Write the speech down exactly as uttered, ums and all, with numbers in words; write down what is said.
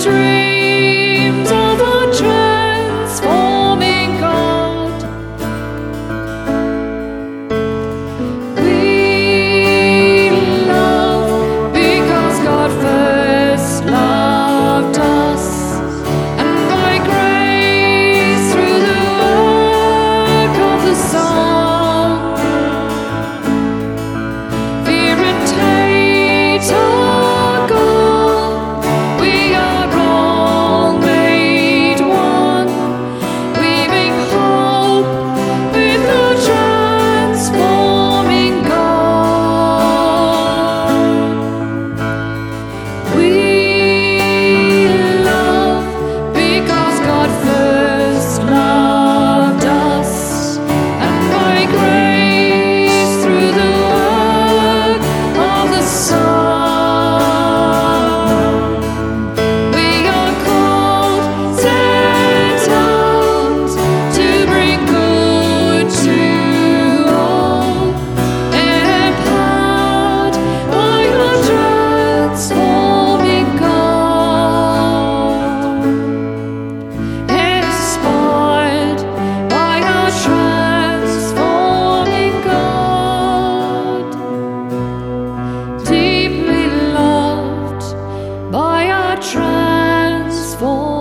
dreams of a transforming God. We love because God first loved us, and by grace through the work of the Son, fear and hate are gone. We are all made one, weaving hope with the transforming God. We love because God first loved us, and by grace through the work of the Son, we are called, sent out to bring good to all, empowered by our transforming God, inspired by our transforming God, deeply loved by our transforming